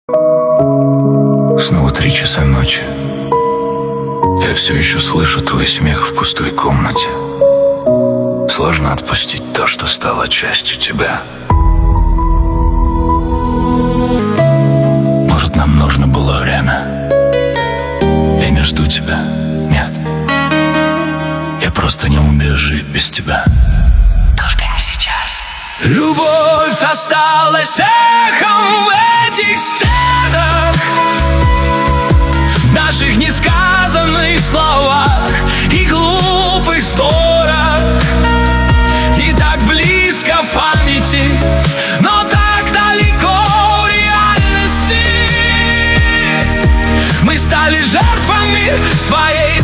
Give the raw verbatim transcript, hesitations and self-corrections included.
Снова три часа ночи. Я все еще слышу твой смех в пустой комнате. Сложно отпустить то, что стало частью тебя. Может, нам нужно было время? Я не жду тебя, нет. Я просто не умею жить без тебя. Только не сейчас. Любовь осталась эхом в этих стенах, в наших несказанных словах и глупых сторах. И так близко в памяти, но так далеко в реальности. Мы стали жертвами своей